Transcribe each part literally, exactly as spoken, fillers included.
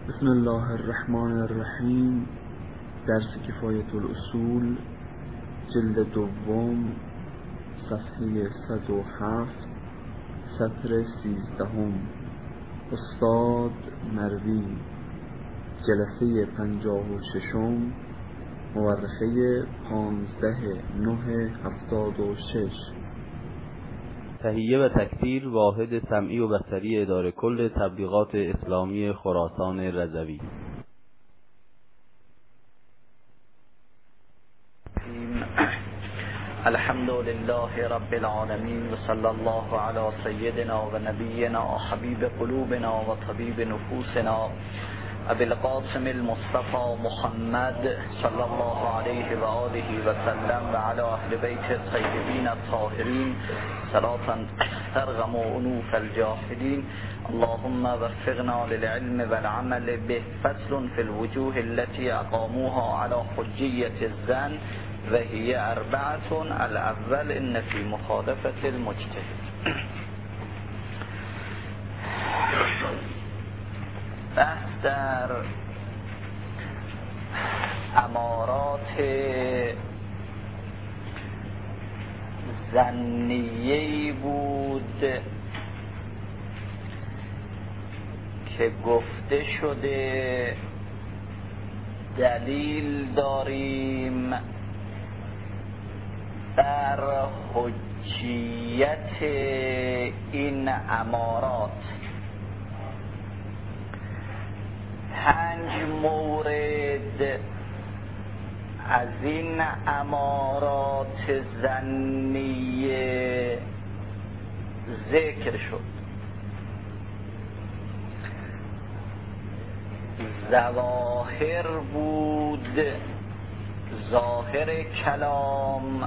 بسم الله الرحمن الرحیم. درس کفایت الاصول، جلد دوم، صفحه صد و هفت، سطر سیزدهم. استاد مروی، جلسه پنجاه و ششم، مورخه پانزده نه هفتاد و شش. تهیه و تکثیر واحد سمعی و بصری اداره کل تبلیغات اسلامی خراسان رضوی. الحمد لله رب العالمین و صلی الله علی سیدنا و نبینا و حبیب قلوبنا و طبیب نفوسنا ابی القاسم المصطفى محمد صلی الله علیه و آله و سلم و علی اهل بیت الطیبین الطاهرین صلاة ترغم انوف الجاهلین. اللهم وفقنا للعلم والعمل به. فصل في الوجوه التي اقاموها على حجیة الظن و هي اربعة. الاول ان في مخالفة المجتهد. بحث در امارات ظنیه‌ای بود که گفته شده دلیل داریم بر حجیت این امارات. پنج مورد از این امارات ظنیه ذکر شد. ظواهر بود، ظاهر کلام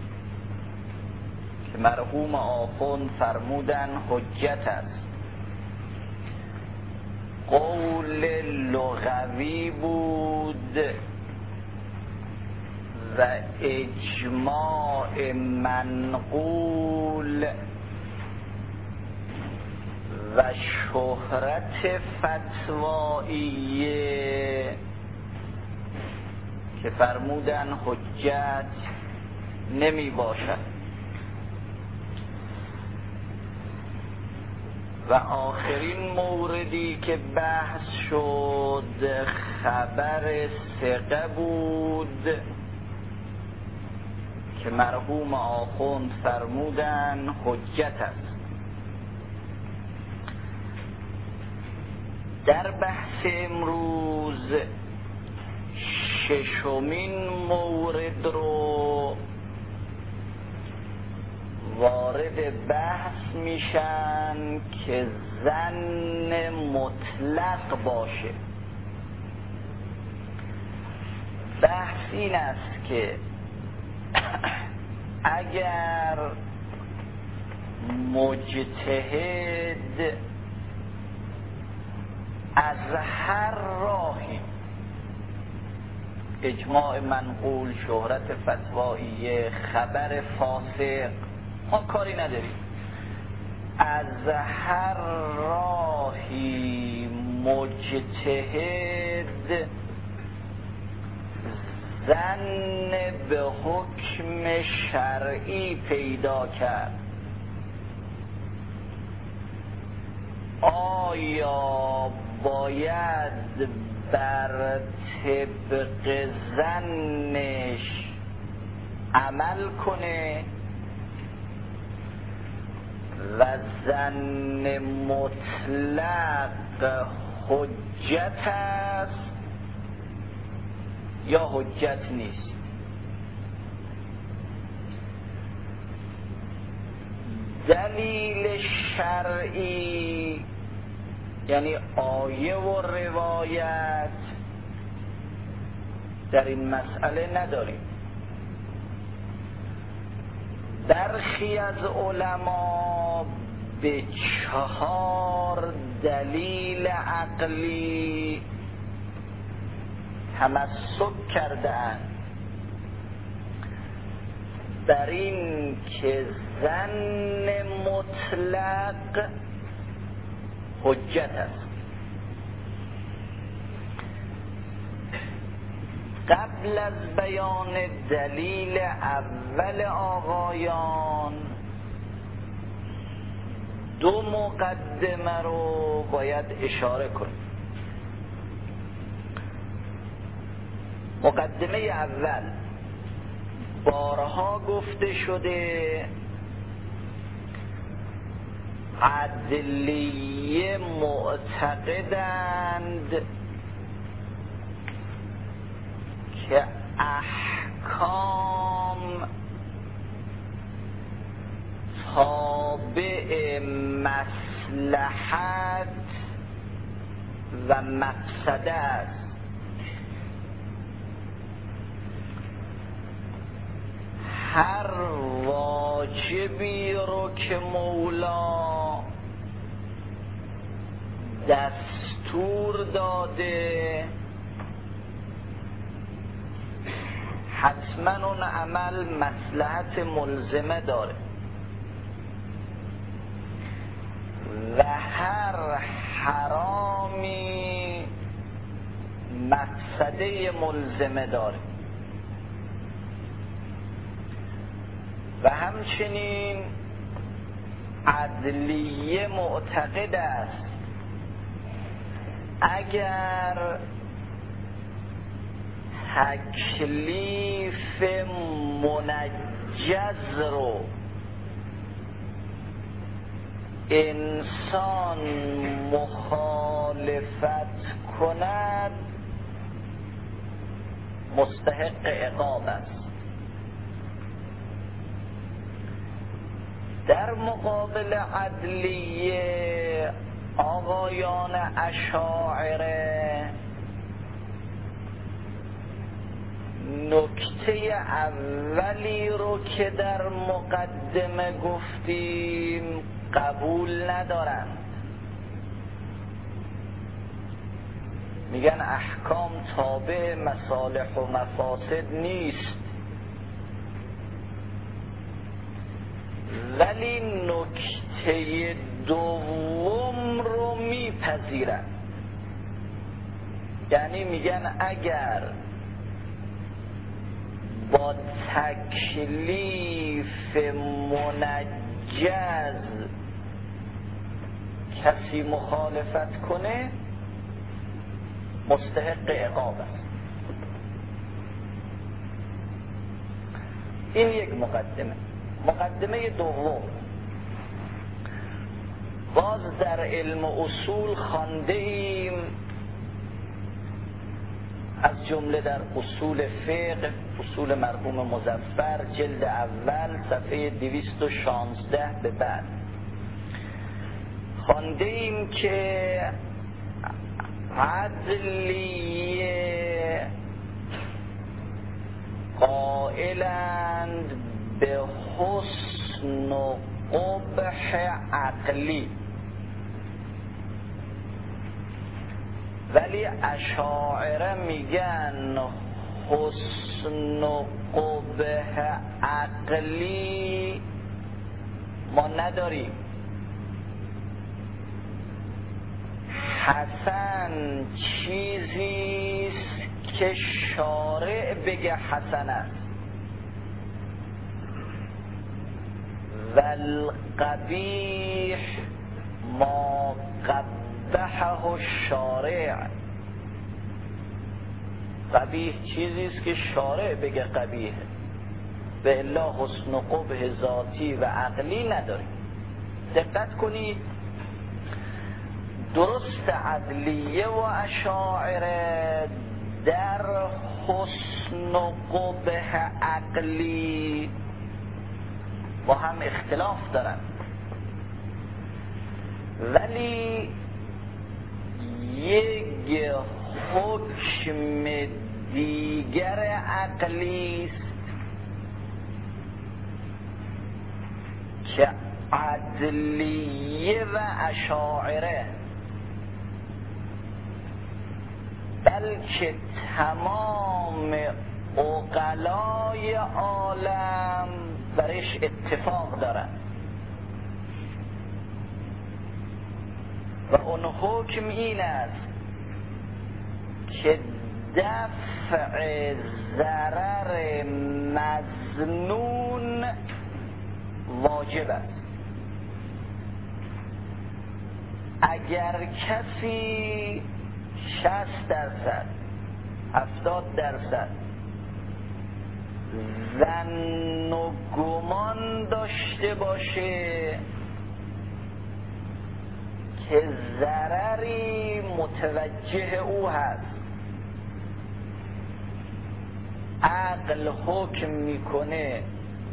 که مرحوم آخوند فرمودن حجت است. قول لغوی بود و اجماع منقول و شهرت فتواییه که فرمودن حجت نمی باشد. و آخرین موردی که بحث شد خبر ثقه بود که مرحوم آخوند فرمودن حجت است. در بحث امروز ششمین مورد رو وارد بحث میشن که ظن مطلق باشه. بحث این است که اگر مجتهد از هر راهی، اجماع منقول، شهرت فتواییه، خبر فاسق، ما کاری نداریم، از هر راهی مجتهد ظن به حکم شرعی پیدا کرد، آیا باید بر طبق ظنش عمل کنه و ظن مطلق حجت است یا حجت نیست؟ دلیل شرعی یعنی آیه و روایت در این مسئله نداریم. برخی از علما به چهار دلیل عقلی تمسک کردند بر این که ظن مطلق حجت است. قبل از بیان دلیل اول آقایان دو مقدمه رو باید اشاره کنیم. مقدمه اول بارها گفته شده عدلیه معتقدند که احکام تابع مصلحت و مقصده است. هر واجبی رو که مولا دستور داده حتما اون عمل مصلحت ملزمه داره و هر حرامی مقصده ملزمه داره و همچنین عدلیه معتقد است اگر تکلیف منجز رو انسان مخالفت کند مستحق عقاب است. در مقابل عدلیه آقایان اشاعره نکته اولی رو که در مقدمه گفتیم قبول ندارند. میگن احکام تابع مصالح و مفاسد نیست، ولی نکته دوم رو میپذیرن. یعنی میگن اگر با تکلیف منجز کسی مخالفت کنه مستحق عقاب است. این یک مقدمه. مقدمه دوم، باز در علم اصول خوانده ایم، از جمله در اصول فقه، اصول مرحوم مظفر جلد اول صفحه دویست و شانزده به بعد خوانده ایم که عدلیه قائلند به حسن و قبح عقلی، ولی اشاعره میگن حسن و قبح عقلی ما نداریم. حسن چیزیست که شارع بگه حسن است و القبیح ما قبحه الشارع. قبیح چیزیست که شارع بگه قبیح، به الا حسن و قبح ذاتی و عقلی نداریم. دقت کنید، درست عدلیه و اشاعره در حسن و قبح عقلی با هم اختلاف دارن، ولی یک حکم دیگر عقلی است که عدلیه و اشاعره بلکه تمام عقلای عالم برش اتفاق دارن و اون حکم این است که دفع دفع ضرر مظنون واجب است. اگر کسی شصت درصد هفتاد درصد ظن و گمان داشته باشه که ضرری متوجه او هست، عقل حکم میکنه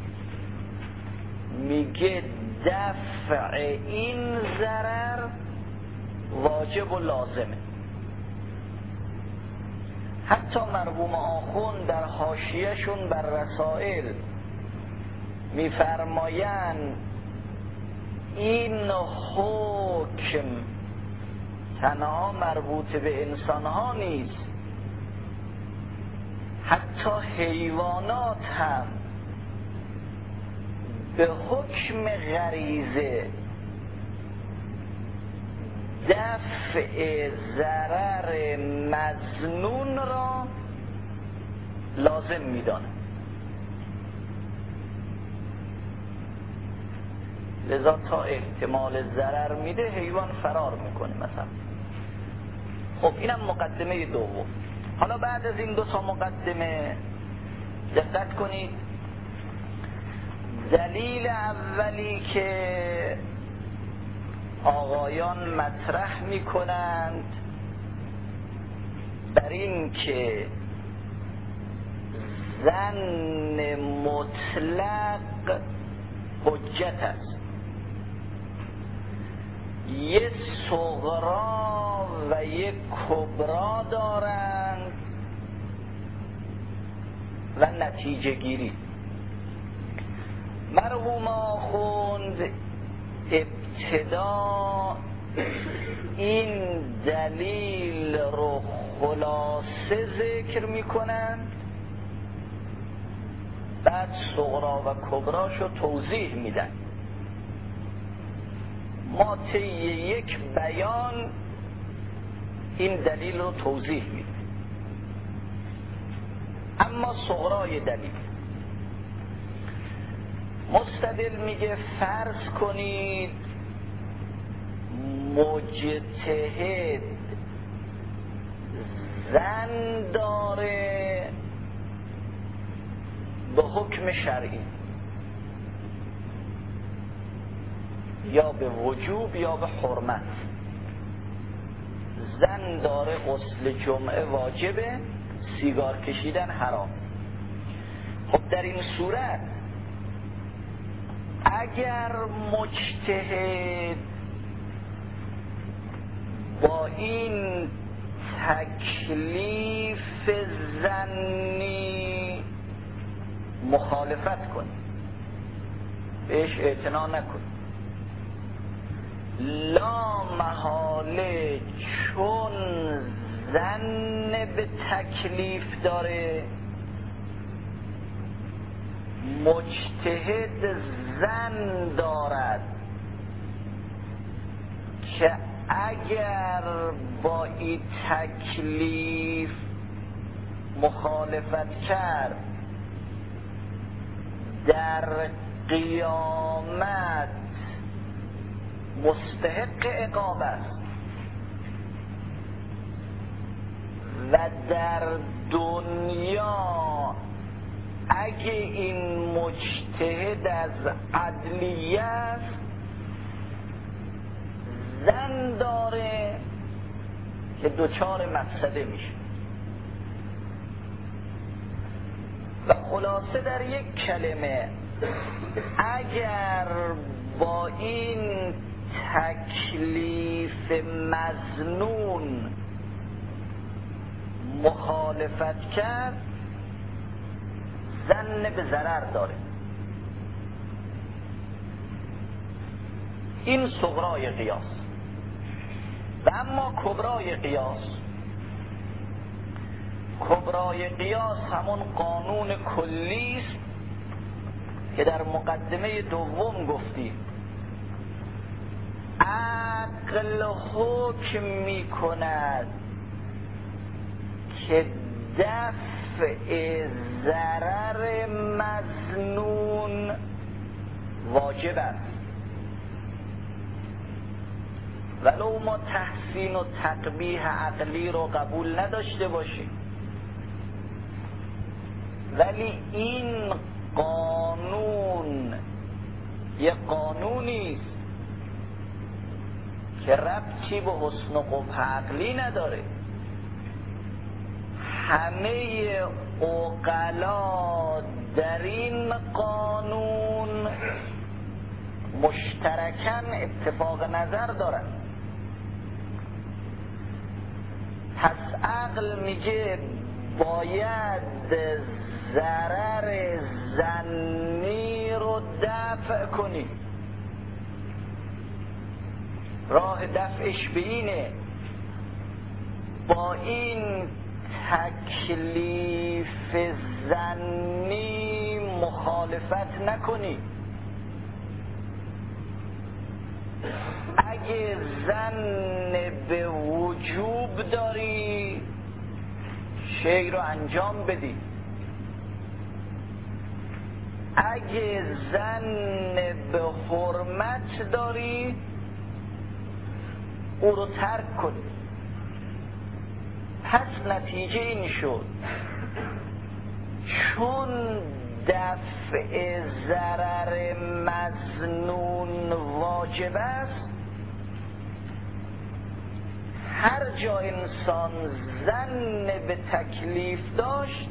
میگه دفع این ضرر واجب و لازمه. حتی مرحوم آخوند در حاشیه‌شون بر رسائل میفرمایند این حکم تنها مربوط به انسان ها نیست، حتی حیوانات هم به حکم غریزه دفع ضرر مظنون را لازم میدانه. لذا تا احتمال ضرر میده حیوان فرار میکنه مثلا. خب اینم مقدمه دوم. حالا بعد از این دو تا مقدمه دقت کنید، دلیل اولی که آقایان مطرح میکنند بر این که ظن مطلق حجت است، یک صغرا و یک کبرا دارند و نتیجه گیری. مرحوم آخوند ابتدا این دلیل رو خلاصه ذکر میکنن، بعد صغرا و کبراشو توضیح میدن. ما طی یک بیان این دلیل رو توضیح میدیم. اما صغرای دلیل مستدل میگه فرض کنید مجتهد ظن داره به حکم شرعی، یا به وجوب یا به حرمت. ظن داره غسل جمعه واجبه، سیگار کشیدن حرام. خب در این صورت اگر مجتهد با این تکلیف ظنی مخالفت کنه، بهش اعتنا نکنه، لا محاله چون ظن به تکلیف داره مجتهد ظن دارد که اگر با این تکلیف مخالفت کرد در قیامت مستحق عقاب است و در دنیا اگه این مجتهد از عدلیه است ظن داره که دوچار مفسده میشه. و خلاصه در یک کلمه اگر با این تکلیف مظنون مخالفت کرد ظن به ضرر داره. این صغرای قیاس. و اما کبرای قیاس، کبرای قیاس همون قانون کلی است که در مقدمه دوم گفتیم. عقل حکم می کند که دفع ضرر مظنون واجب است، ولو ما تحسین و تقبیح عقلی رو قبول نداشته باشیم، ولی این قانون یه قانونی است که ربطی به حسن و قبح عقلی نداره. همه عقلا در این قانون مشترکاً اتفاق نظر دارن. پس عقل میگه باید ضرر ظنی رو دفع کنی. راه دفعش به اینه با این تکلیف ظنی مخالفت نکنی. اگه ظن به وجوب داری شی رو انجام بدی، اگه ظن به حرمت داری او رو ترک کنی. پس نتیجه این شد چون دفع ضرر مظنون واجب است، هر جا انسان ظن به تکلیف داشت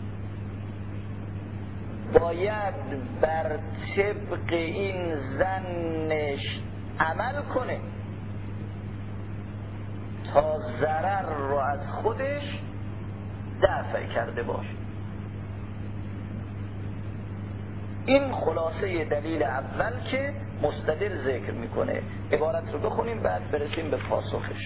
باید بر طبق این ظنش عمل کنه تا ضرر رو از خودش دفع کرده باشه. این خلاصه دلیل اول که مستدل ذکر میکنه. عبارت رو بخونیم بعد برسیم به پاسخش.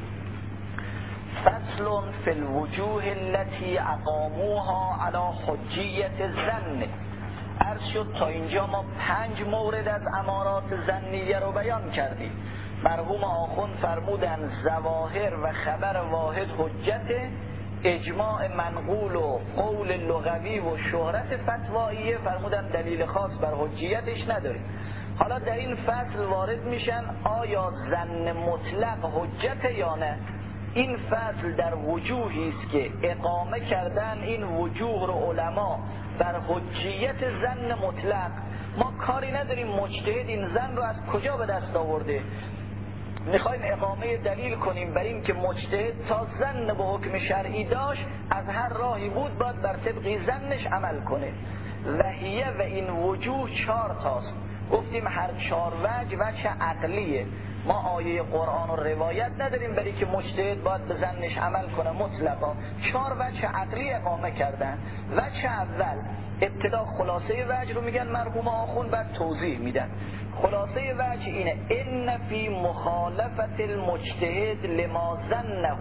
فصل فی الوجوه التي اقاموها علی حجیت الظن. عرض شد تا اینجا ما پنج مورد از امارات ظنیه رو بیان کردیم. مرحوم آخوند فرمودن ظواهر و خبر واحد حجت، اجماع منقول و قول لغوی و شهرت فتواییه فرمودن دلیل خاص بر حجیتش نداریم. حالا در این فصل وارد میشن آیا ظن مطلق حجت یا نه. این فصل در وجوهی است که اقامه کردن این وجوه رو علما بر حجیت ظن مطلق. ما کاری نداریم مجتهد این ظن رو از کجا به دست آورده، میخوایم اقامه دلیل کنیم بر این که مجتهد تا ظن به حکم شرعی داشت از هر راهی بود باید بر طبق ظنش عمل کنه. وحیه و این وجوه چهار تاست. گفتیم هر چهار وجه وجه عقلیه. ما آیه قرآن و روایت نداریم برای که مجتهد باید به ظنش عمل کنه مطلقا. چهار وجه عقلی اقامه کردن. وجه اول ابتدا خلاصه وجه رو میگن مرحوم آخوند، بعد توضیح میدن. خلاصه وجه اینه ان فی مخالفت المجتهد لما ظنه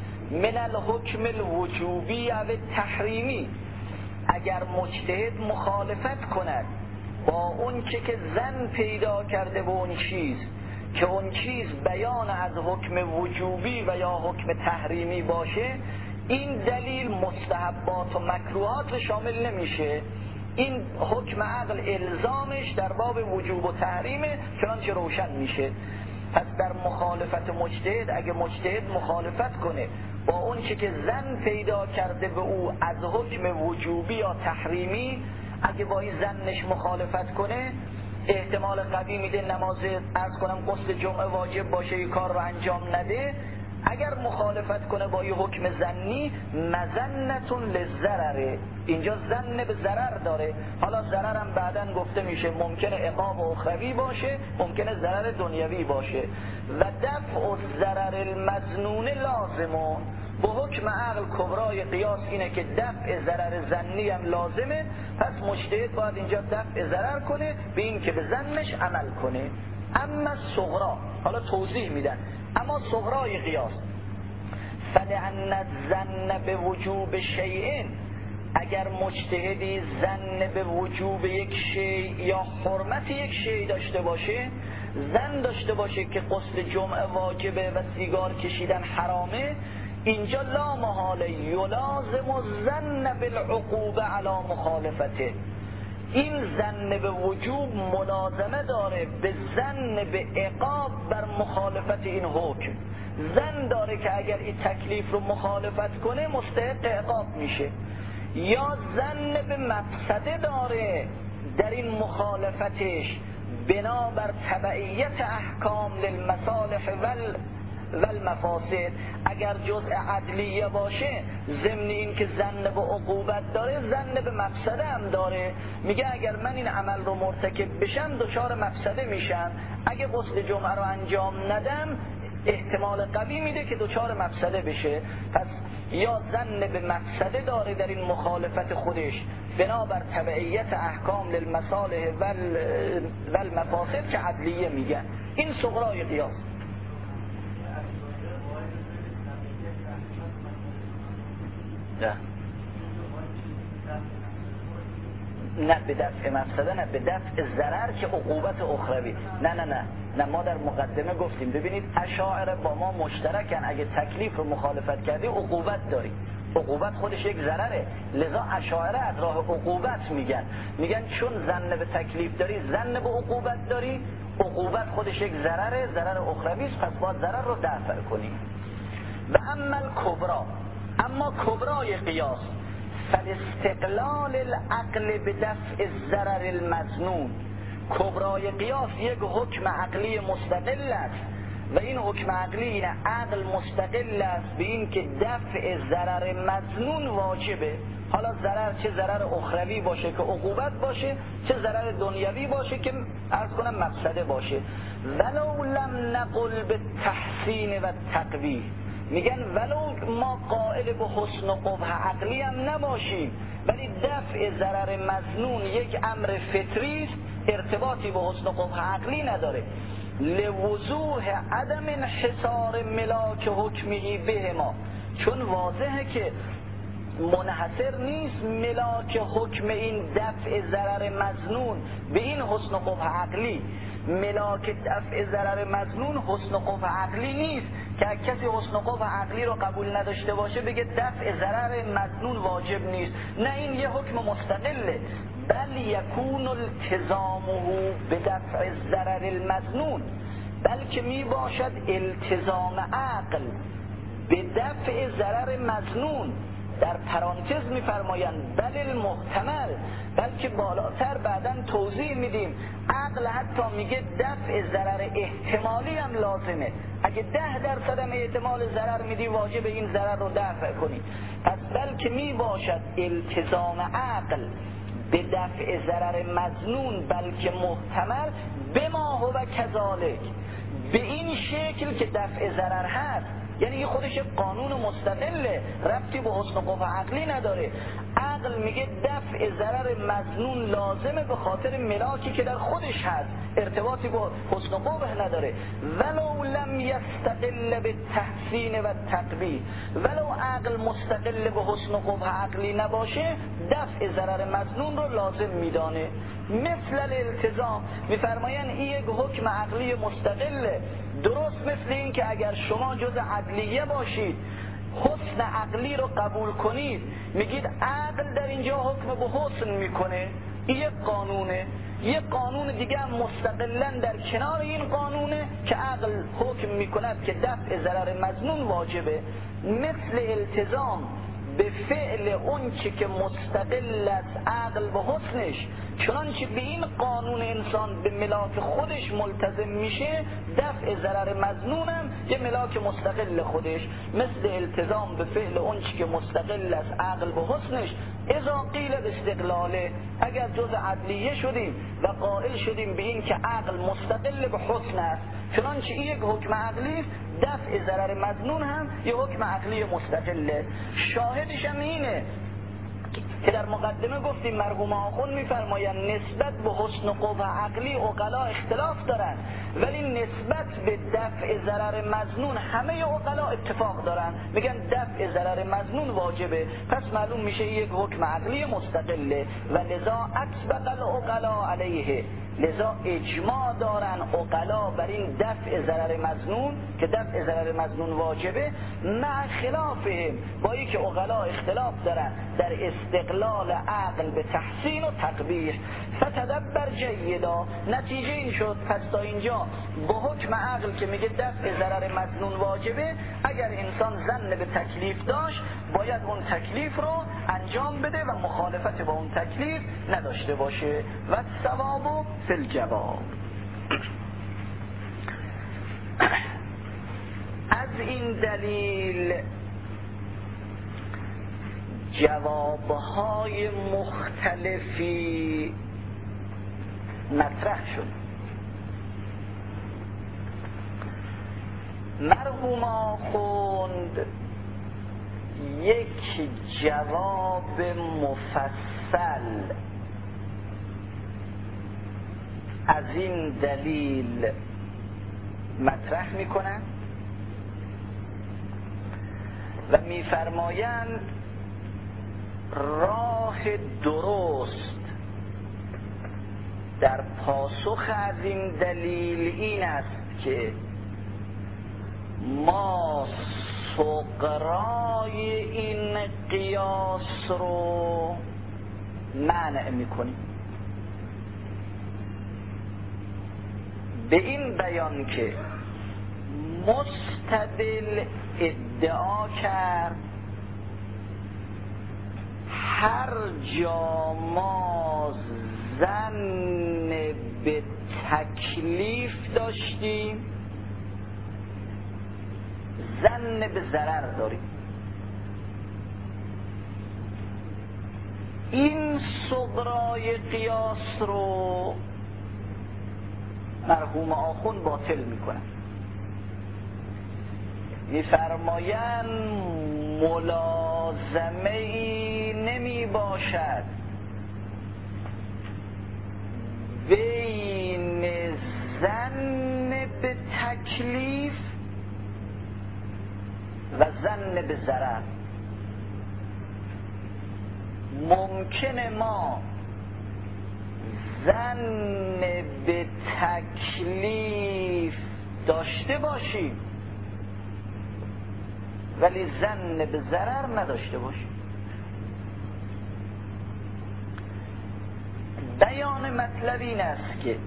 من الحکم الوجوبی او تحریمی. اگر مجتهد مخالفت کند با اون که که ظن پیدا کرده به اون چیز که اون چیز بیان از حکم وجوبی و یا حکم تحریمی باشه، این دلیل مستحبات و مکروهات شامل نمیشه. این حکم عقل الزامش در باب وجوب و تحریمه چنانچه روشن میشه. پس در مخالفت مجتهد اگه مجتهد مخالفت کنه با اون چه که ظن پیدا کرده به او از حکم وجوبی یا تحریمی، اگه با این ظنش مخالفت کنه احتمال قوی میده نماز عرض کنم غسل جمعه واجب باشه یه کار رو انجام نده. اگر مخالفت کنه با یه حکم ظنی مظنتون للضرر، اینجا ظن به ضرر داره. حالا ضرر هم بعداً گفته میشه ممکنه عقاب اخروی باشه ممکنه ضرر دنیوی باشه. و دفع الضرر المظنون لازمه. با حکم عقل کبرای قیاس اینه که دفع ضرر ظنی هم لازمه. پس مجتهد باید اینجا دفع ضرر کنه به این که به ظنش عمل کنه. اما صغرا، حالا توضیح میدن، اما صغرای قیاس فلأن الظن به وجوب شیء، اگر مجتهدی ظن به وجوب یک شیء یا حرمت یک شیء داشته باشه، ظن داشته باشه که غسل جمعه واجبه و سیگار کشیدن حرامه، اینجا لا محاله یلازم الظن بالعقوبه علی مخالفته، این ظن به وجوب ملازمه داره به ظن به عقاب بر مخالفت این حکم. ظن داره که اگر این تکلیف رو مخالفت کنه مستحق عقاب میشه، یا ظن به مفسده داره در این مخالفتش بنابر تبعیت احکام للمصالح ول والمفاسد. اگر جزء عدلیه باشه ضمن این که ظن به عقوبت داره ظن به مفسده هم داره، میگه اگر من این عمل رو مرتکب بشم دچار مفسده میشم، اگه غسل جمعه رو انجام ندم احتمال قوی میده که دچار مفسده بشه. پس یا ظن به مفسده داره در این مخالفت خودش بنابر تبعیت احکام للمصالح والمفاسد که عدلیه میگن. این صغرای قیاس. نه نه به دفع مفسده، نه به دفع ضرر که عقوبت اخروی. نه نه نه نه ما در مقدمه گفتیم ببینید اشاعره با ما مشترکن، اگه تکلیف رو مخالفت کردی عقوبت داری، عقوبت خودش یک ضرره، لذا اشاعره از راه عقوبت میگن میگن چون ظن به تکلیف داری ظن به عقوبت داری، عقوبت خودش یک ضرره، ضرر اخروی است، پس باید ضرر رو دفع کنی. و اما الکبرا، اما کبرای قیاس فالاستقلال العقل به دفع الضرر المظنون. کبرای قیاس یک حکم عقلی مستقل است و این حکم عقلی این عقل مستقل است به این که دفع ضرر مظنون واجبه. حالا ضرر چه ضرر اخروی باشه که عقوبت باشه، چه ضرر دنیوی باشه که عرض کنم مفسده باشه. ولو لم نقل به تحسین و تقویح، میگن ولو ما قائل به حسن و قبح عقلی هم نباشیم ولی دفع ضرر مظنون یک امر فطری است، ارتباطی به حسن و قبح عقلی نداره. لوضوح عدم انحصار ملاک حکمی به ما، چون واضحه که منحصر نیست ملاک حکم این دفع ضرر مظنون به این حسن و قبح عقلی. ملاک دفع ضرر مظنون حسن و قبح عقلی نیست که کسی حسن و قبح عقلی رو قبول نداشته باشه بگه دفع ضرر مظنون واجب نیست. نه، این یه حکم مستقله. بل یکون التزامه به دفع ضرر المظنون، بلکه می باشد التزام عقل به دفع ضرر مظنون. در پرانتز میفرمایند بل المحتمل، بلکه بالاتر بعداً توضیح میدیم عقل حتی میگه دفع ضرر احتمالی هم لازمه. اگه ده درصد هم احتمال ضرر میدی واجب این ضرر رو دفع کنی. پس بلکه می باشد التزام عقل به دفع ضرر مظنون بلکه محتمل به ما هو کذالک، به این شکل که دفع ضرر هست. یعنی یه خودش قانون مستقله، ربطی به حسن و قبح عقلی نداره. عقل میگه دفع ضرر مظنون لازمه به خاطر ملاکی که در خودش هست، ارتباطی با حسن و قبح نداره. ولو لم یستقل به تحسین و تقبیح، ولو عقل مستقل به حسن و قبح عقلی نباشه دفع ضرر مظنون رو لازم میدانه. مثل الالتزام، میفرماین این یک حکم عقلی مستقله، درست مثل این که اگر شما جز عدلیه باشید حسن عقلی رو قبول کنید، میگید عقل در اینجا حکم به حسن میکنه، این یک قانونه. یک قانون دیگه هم مستقلا در کنار این قانونه که عقل حکم میکند که دفع ضرر مظنون واجبه. مثل التزام به فعل اون چی که مستقل است عقل به حسنش، چنانچه به این قانون انسان به ملاک خودش ملتزم میشه، دفع ضرر مظنونم یه ملاک مستقل خودش. مثل التزام به فعل اون چی که مستقل است عقل به حسنش. اذا قیل استقلاله، اگر جز عدلیه شدیم و قائل شدیم به این که عقل مستقل به حسن است، چنانچه این یک حکم عقلی، دفع ضرر مظنون هم یه حکم عقلی مستقله. شاهدش هم اینه که در مقدمه گفتیم مرحوم آخوند میفرمایند نسبت به حسن و قبح عقلی عقلا اختلاف دارن، ولی نسبت به دفع ضرر مظنون همه عقلا اتفاق دارن، میگن دفع ضرر مظنون واجبه. پس معلوم میشه یک حکم عقلی مستقله و لذا اطبق العقلا علیه، لذا اجماع دارن عقلا بر این دفع ضرر مظنون که دفع ضرر مظنون واجبه، مع خلافهم، با اینکه عقلا اختلاف دارن در استقلال عقل به تحسین و تقبیح. فتدبر جیدا، نتیجه این شد پس تا اینجا با حکم عقل که میگه دفع ضرر مظنون واجبه، اگر انسان ظن به تکلیف داشت باید اون تکلیف رو انجام بده و مخالفت با اون تکلیف نداشته باشه. و ثواب فی الجواب. از این دلیل جوابهای مختلفی مطرح شد. مرحوم آخوند یک جواب مفصل از این دلیل مطرح میکنند و میفرمایند راه درست در پاسخ از این دلیل این است که ما سغرای این قیاس رو منع میکنیم، به این بیان که مستدل ادعا کرد هر جا ما ظن به تکلیف داشتیم ظن به ضرر داریم. این صغرای قیاس رو مرحوم آخوند باطل میکنن، میفرمایند ملازمه ای نمی باشد بین ظن به تکلیف و ظن به ضرر. ممکنه ما ظن به تکلیف داشته باشیم ولی ظن به ضرر نداشته باشیم. بیان مطلب این است که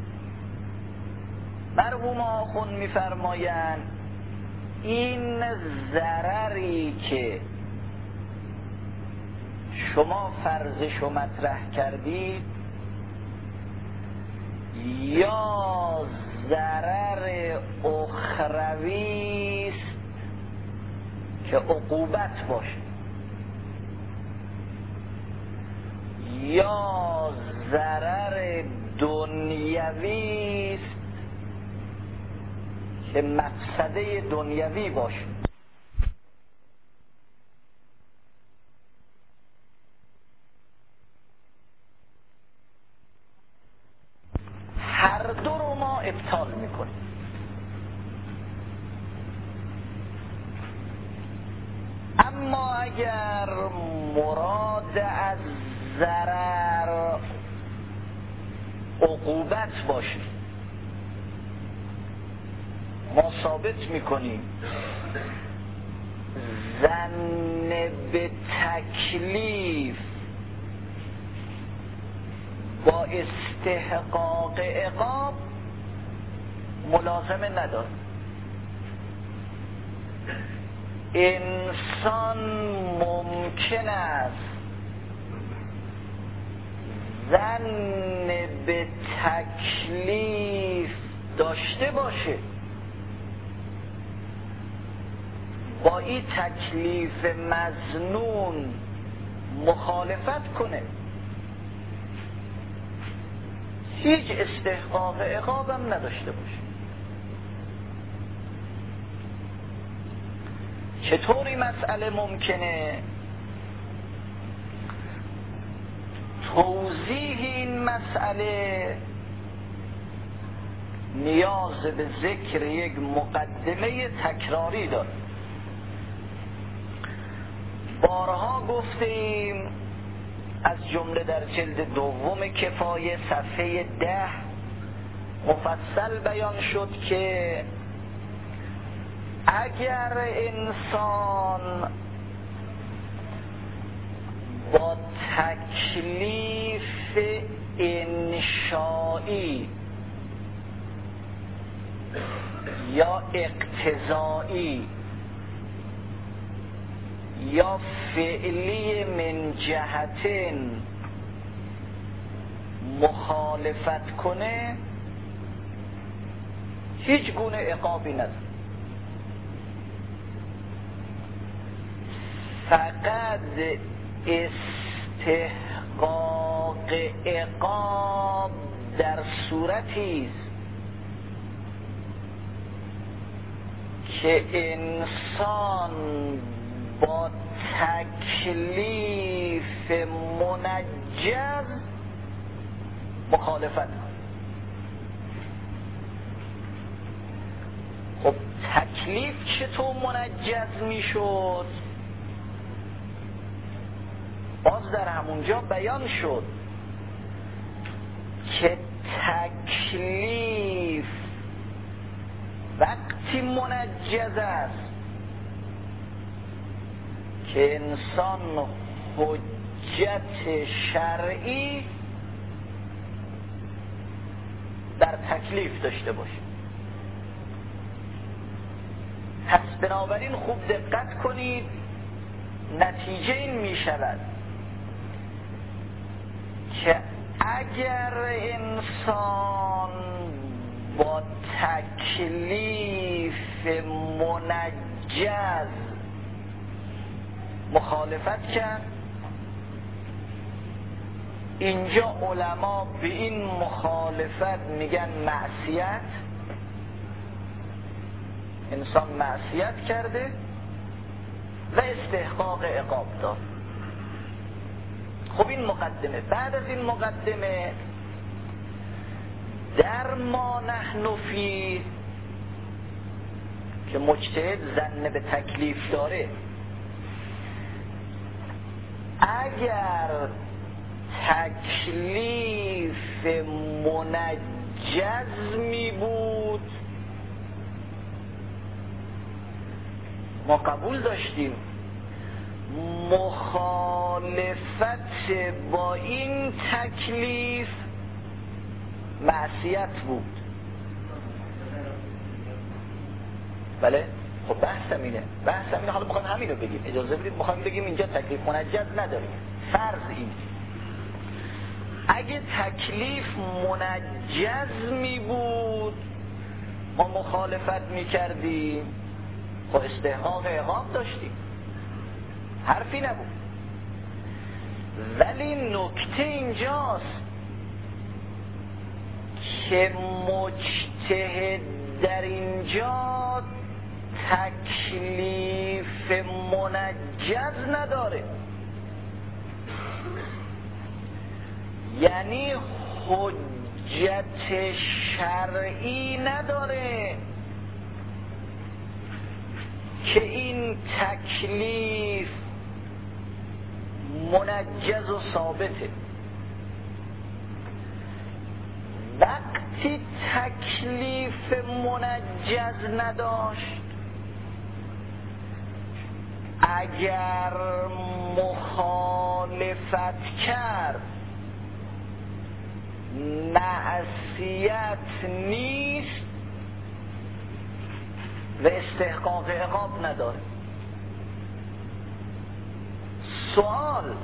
مرحوم آخوند می‌فرمایند این ضرری که شما فرضشو مطرح کردید یا ضرر اخروی است که عقوبت باشه یا ضرر دنیوی است که مفسده دنیوی باشه. هر دو رو ما ابطال میکنیم. اما اگر مراد از ضرر عقوبت باشه ما ثابت میکنیم ظن به تکلیف با استحقاق عقاب ملازمه نداره. انسان ممکن است ظن به تکلیف داشته باشه با این تکلیف مظنون مخالفت کنه، هیچ استحقاق عقابم نداشته باشه. چطوری مسئله ممکنه؟ توضیح این مسئله نیاز به ذکر یک مقدمه تکراری دارد. بارها گفتیم از جمله در جلد دوم کفایه صفحه ده مفصل بیان شد که اگر انسان با تکلیف انشایی یا اقتضایی یا فعلی من جهتن مخالفت کنه هیچ گونه عقابی نداره، فقط استحقاق عقاب در صورتی است که انسان با تکلیف منجز مخالفت کنه. خب تکلیف چطور منجز می شد؟ باز در همونجا بیان شد که تکلیف وقتی منجز است که انسان حجت شرعی در تکلیف داشته باشه. پس بنابراین خوب دقت کنید، نتیجه این می شود که اگر انسان با تکلیف منجز مخالفت کرد، اینجا علما به این مخالفت میگن معصیت، انسان معصیت کرده و استحقاق عقاب داد. خب این مقدمه. بعد از این مقدمه در ما نحن فی که مجتهد ظن به تکلیف داره، اگر تکلیف منجز می بود ما قبول داشتیم مخالفت با این تکلیف معصیت بود. بله؟ خب بحثم اینه بحثم اینه حالا بخوایم همین رو بگیم، اجازه بدید بخوایم بگیم اینجا تکلیف منجز نداریم. فرض این اگه تکلیف منجز می بود ما مخالفت می کردیم، خب استحقاق عقاب داشتیم، حرفی نبود. ولی نکته اینجاست که مجتهد در اینجا تکلیف منجز نداره، یعنی حجت شرعی نداره که این تکلیف منجز و ثابته. وقتی تکلیف منجز نداشت، اگر مخالفت کرد معصیت نیست و استحقاق عقاب نداره. سوال: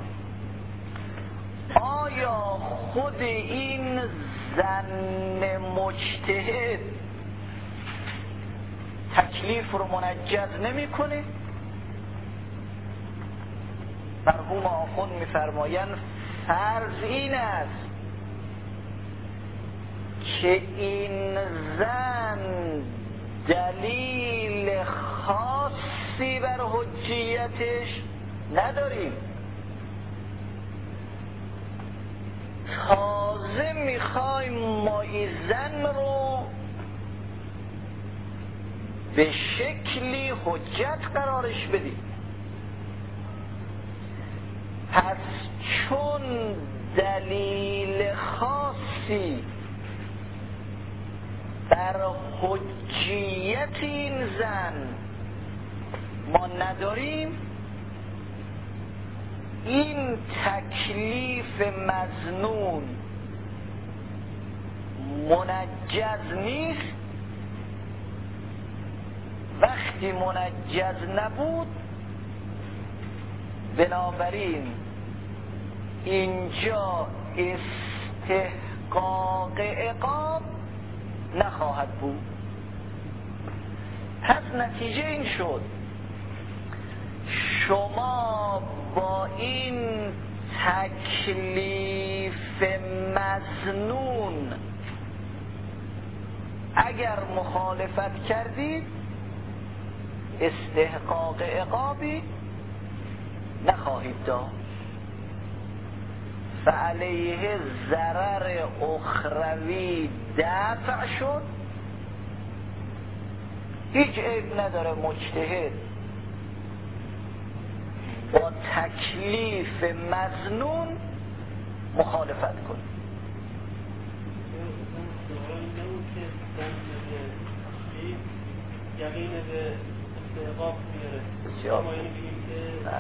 آیا خود این ظن مجتهد تکلیف رو منجز نمی کنه؟ مرحوم آخوند می‌فرمایند فرض این است که این ظن دلیل خاصی بر حجیتش نداریم، تازه میخوایم ما این زن رو به شکلی حجت قرارش بدیم. پس چون دلیل خاصی بر حجیت این زن ما نداریم، این تکلیف مظنون منجز نیست. وقتی منجز نبود، بنابراین اینجا استحقاق عقاب نخواهد بود. پس نتیجه این شد شما با این تکلیف مظنون اگر مخالفت کردید، استحقاق عقابی نخواهید داشت. فعلیه ضرر اخروی دفع شد. هیچ عیب نداره مجتهد با تکلیف مظنون مخالفت کنه. یقین به استحقاق میاره. بسیار ما یعنی بگیم که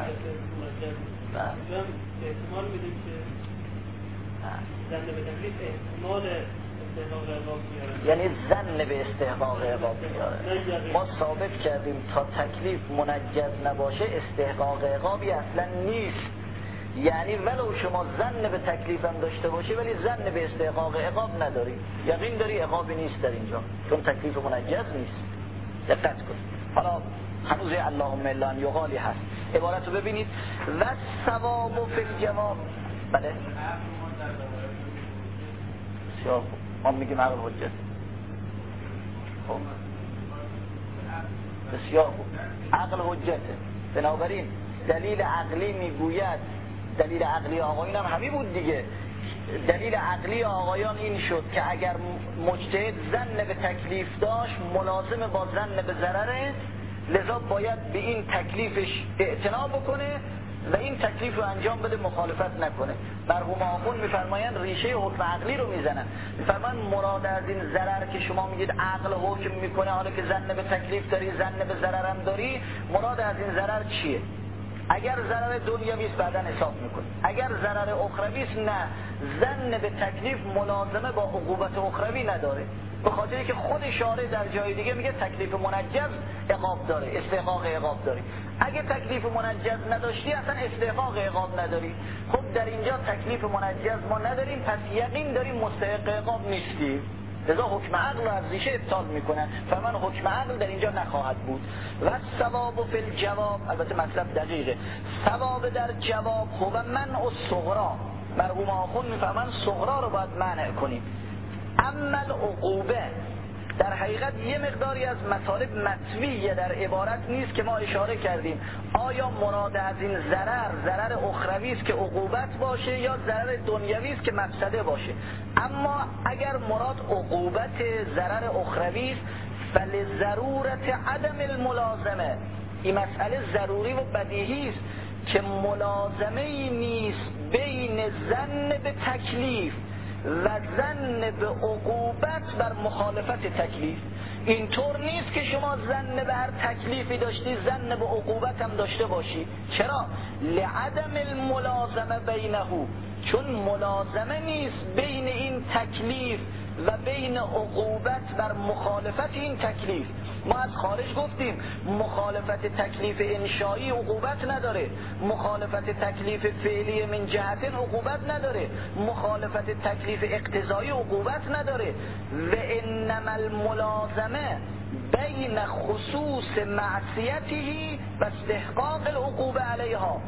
احتمال میدیم که زن به تکلیف احتمال استحقاق عقاب میاره. یعنی زن به استحقاق عقاب میاره. ما ثابت کردیم تا تکلیف منجز نباشه استحقاق عقابی اصلا نیست. یعنی ولو شما زن به تکلیفم داشته باشی ولی زن به استحقاق عقاب نداری، یقین داری عقابی نیست در اینجا، چون تکلیف منجز نیست. دقت کنید. حالا هنوز اللهم الا ان یقالی هست. عبارت رو ببینید. و ثواب فی الجواب. بله بسیار خوب. ما میگیم عقل حجت. خب بسیار خوب. عقل حجته. بنابراین دلیل عقلی میگوید، دلیل عقلی آقایون هم همین بود دیگه. دلیل عقلی آقایان این شد که اگر مجتهد ظن به تکلیف داشت ملازم با ظن به ضرره، لذا باید به این تکلیفش اعتنا بکنه و این تکلیف رو انجام بده، مخالفت نکنه. مرحوم آخوند میفرمایند ریشه حکم عقلی رو میزنن. میفرمایند مراد از این ضرر که شما میگید عقل حکم میکنه، حالا که ظن به تکلیف داری ظن به ضررم داری، مراد از این ضرر چیه؟ اگر ضرر دنیوی است بعداً حساب میکنه، اگر ضرر اخروی است نه. ظن به تکلیف ملازمه با عقوبت اخروی نداره، به خاطری که خود شارع در جای دیگه میگه تکلیف منجز عقاب داره، استحقاق عقاب داری. اگه تکلیف منجز نداشتی اصلا استحقاق عقاب نداری. خب در اینجا تکلیف منجز ما نداریم، پس یقین داریم مستحق عقاب نیستی، لذا حکم عقل رو از ریشه ابطال میکنن. فرمان حکم عقل در اینجا نخواهد بود. و ثواب فی الجواب، البته مطلب دقیقه، ثواب در جواب هو منع الصغرا. مرحوم آخوند میفهمن صغرا رو باید منع کنیم. اما العقوبه در حقیقت یه مقداری از مطالب مطویه در عبارت نیست که ما اشاره کردیم. آیا مراد از این ضرر ضرر اخروی است که عقوبت باشه یا ضرر دنیوی است که مفسده باشه؟ اما اگر مراد عقوبت ضرر اخروی است فلضرورت عدم الملازمه، این مسئله ضروری و بدیهی است که ملازمه ای نیست بین ظن به تکلیف و ظن به عقوبت بر مخالفت تکلیف. اینطور نیست که شما ظن به هر تکلیفی داشتی ظن به عقوبت هم داشته باشی. چرا؟ لعدم الملازمه بینه، چون ملازمه نیست بین این تکلیف و بین عقوبت بر مخالفت این تکلیف. ما از خارج گفتیم مخالفت تکلیف انشایی عقوبت نداره، مخالفت تکلیف فعلی من جهت عقوبت نداره، مخالفت تکلیف اقتضایی عقوبت نداره. و انما الملازمه بین خصوص معصیته و استحقاق العقوبه علیها،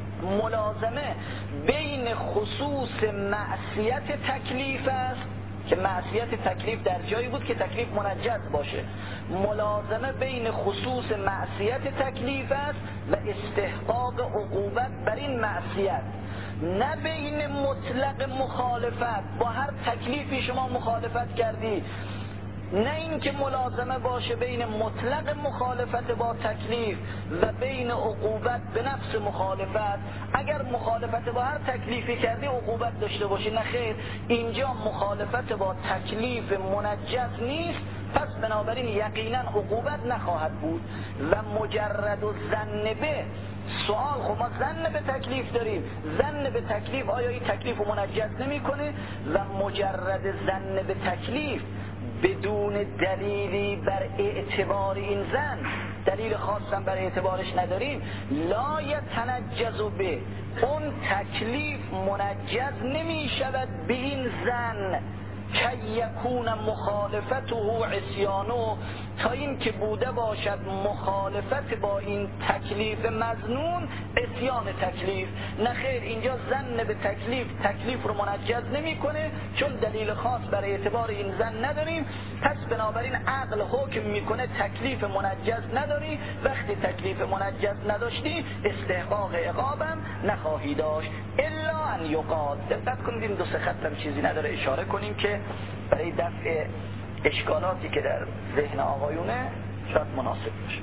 ملازمه بین خصوص معصیت تکلیف است که معصیت تکلیف در جایی بود که تکلیف منجز باشه، ملازمه بین خصوص معصیت تکلیف است و استحقاق عقوبت بر این معصیت. نه بین مطلق مخالفت، با هر تکلیفی شما مخالفت کردی، نه اینکه ملازمه باشه بین مطلق مخالفت با تکلیف و بین عقوبت به نفس مخالفت. اگر مخالفت با هر تکلیفی کردی عقوبت داشته باشی، نه خیر، اینجا مخالفت با تکلیف منجز نیست، پس بنابراین یقینا عقوبت نخواهد بود. و مجرد و ظن به سوال، خب ما ظن به تکلیف داریم، ظن به تکلیف آیا این تکلیف رو منجز نمی کنه؟ و مجرد ظن به تکلیف بدون دلیلی بر اعتبار این زن، دلیل خاصم بر اعتبارش نداریم، لا یتنجز به، اون تکلیف منجز نمی شود به این زن که یکون مخالفته عصیانه، تا این که بوده باشد مخالفت با این تکلیف مظنون عصیان تکلیف. نه خیر، اینجا ظن به تکلیف تکلیف رو منجز نمی کنه، چون دلیل خاص برای اعتبار این زن نداریم، پس بنابراین عقل حکم میکنه تکلیف منجز نداری، وقتی تکلیف منجز نداشتی استحقاق عقابم نخواهی داشت. الا ان یقال، دقت کنید این دو سه خطم چیزی نداره، اشاره کنیم که برای دفع اشکالاتی که در ذهن آقایونه شاید مناسب باشه.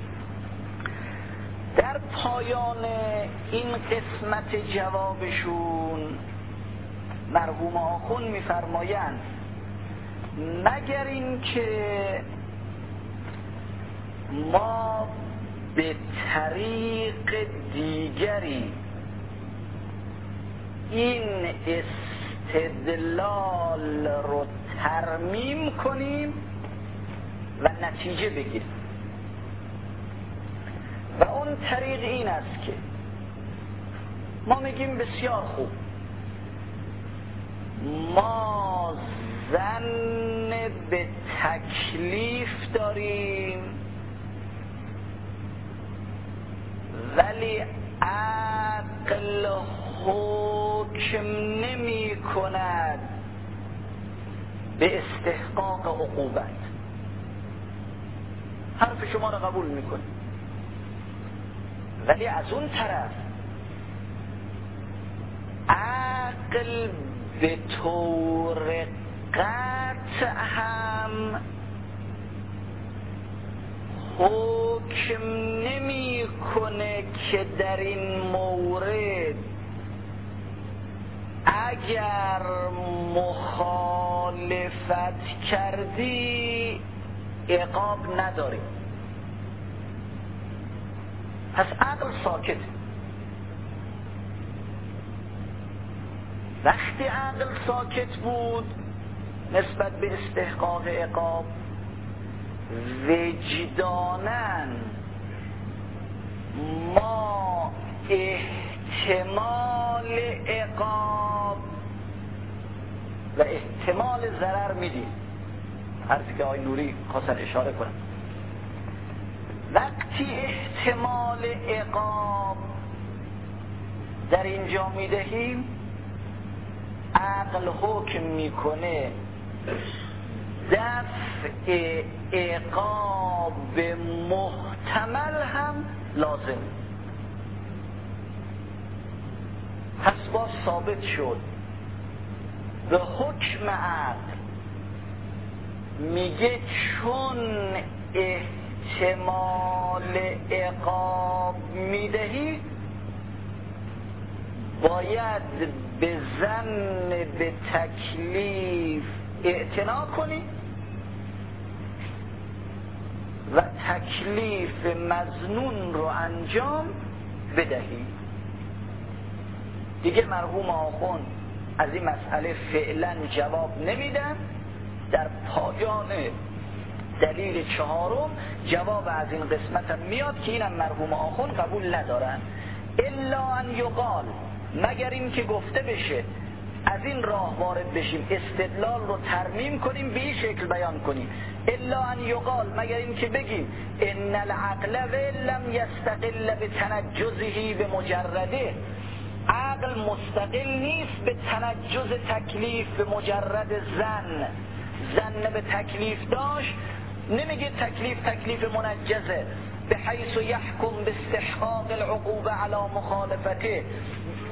در پایان این قسمت جوابشون مرحوم آخون میفرمایند مگر این که ما به طریق دیگری این استدلال رو ترمیم کنیم و نتیجه بگیریم، و اون طریق این است که ما میگیم بسیار خوب، ما ظن به تکلیف داریم ولی عقل حکم نمی کند به استحقاق عقوبت. حرف شما را قبول میکنه، ولی از اون طرف عقل به طور قطع هم حکم نمی کنه که در این مورد اگر مخالفت کردی عقاب نداری. پس عقل ساکت. وقتی عقل ساکت بود نسبت به استحقاق عقاب، وجداناً ما احتمال عقاب و احتمال ضرر میدیم. حرفی که آقای نوری خواستن اشاره کنن، وقتی احتمال عقاب در اینجا میدهیم عقل حکم میکنه دفع عقاب محتمل هم لازم. پس باز ثابت شد به حکم عقل میگه چون احتمال عقاب میدهی باید به ظن به تکلیف اعتنا کنی و تکلیف مظنون رو انجام بدهی. دیگه مرحوم آخوند از این مسئله فعلا جواب نمیدن. در پایان دلیل چهارم جواب از این قسمت هم میاد که اینم مرحوم آخوند قبول ندارن. الا ان یقال، مگر این که گفته بشه از این راه وارد بشیم استدلال رو ترمیم کنیم به این شکل بیان کنیم. الا ان یقال، مگر این که بگیم ان العقل لم یستقل بتنجزه بمجرده، عقل مستقل نیست به تنجز تکلیف به مجرد زن. زن به تکلیف داشت، نمیگه تکلیف تکلیف منجزه به حیث یحکم به استحقاق العقوبه علی مخالفته،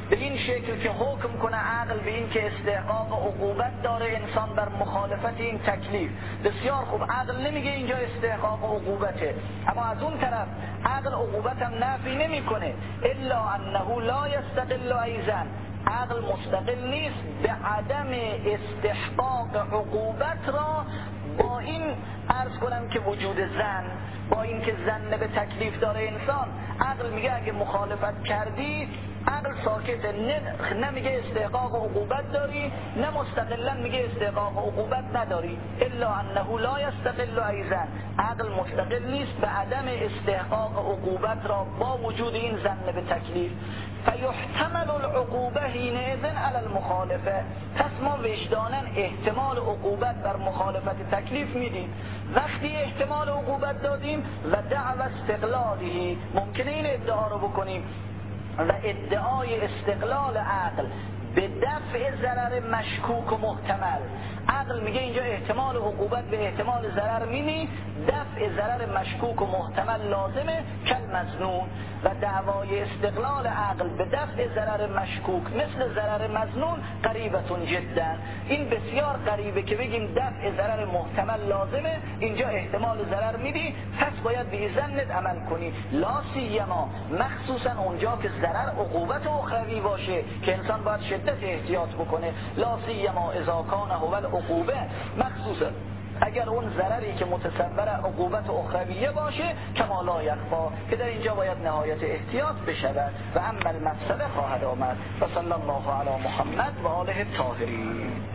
به این شکل که حکم کنه عقل به این که استحقاق عقوبت داره انسان بر مخالفت این تکلیف. بسیار خوب، عقل نمیگه اینجا استحقاق عقوبته، اما از اون طرف عقل عقوبت هم نفی نمیکنه. الا انه لا یستقل ایضا، عقل مستقل نیست به عدم استحقاق عقوبت را با این عرض کنم که وجود زن، با این که زن به تکلیف داره انسان. عقل میگه اگه مخالفت کردی، عقل ساکته، نه نمیگه استحقاق عقوبت داری، نه مستقلا میگه استحقاق عقوبت نداری. الا انه لا یستقل ایضا، عقل مستقل نیست به عدم استحقاق عقوبت را با وجود این زن به تکلیف. فیحتمل العقوبه حینئذ علی المخالفه، پس ما وجدانا احتمال عقوبت بر مخالفت تکلیف میدیم. وقتی احتمال عقوبت دادیم و دعوی استقلاله، ممکنه این ادعا رو بکنیم و ادعای استقلال عقل به دفع ضرر مشکوک و محتمل. عقل میگه اینجا احتمال عقوبت به احتمال ضرر مینی، دفع ضرر مشکوک و محتمل لازمه کل مظنون، و دعوای استقلال عقل به دفع ضرر مشکوک مثل ضرر مظنون قریبتون جدا. این بسیار قریبه که بگیم دفع ضرر محتمل لازمه، اینجا احتمال ضرر میدی، پس باید به ظنت عمل کنی. لا سیما، مخصوصا اونجا که ضرر عقوبت اخروی باشه که انسان باید شدت احتیاط بکنه. لا سیما اذا کان هو العقوبه، مخصوصا اگر اون ضرری که متصور عقوبت اخرویه باشه کما لا یخفا، که در اینجا باید نهایت احتیاط بشود. و اما المفسده خواهد آمد. و صلی الله علی محمد و آله الطاهرین.